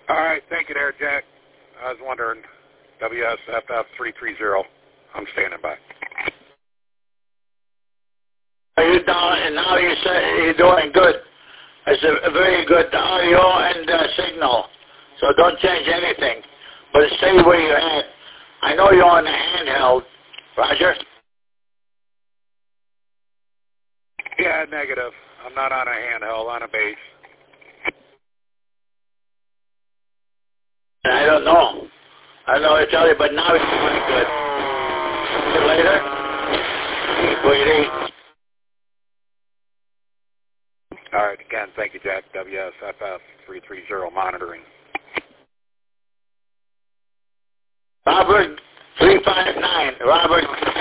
All right, thank you there, Jack. I was wondering, WSFF330, I'm standing by. You're down, and now you say you're doing good. It's a very good audio and signal, so don't change anything. But stay where you're at. I know you're on the handheld, Roger. Yeah, negative. I'm not on a handheld, on a base. I don't know. I don't know what to tell you, but now it's doing good. See you later. Keep waiting. All right, again, thank you, Jack. WSFF330 monitoring. Robert 359. Robert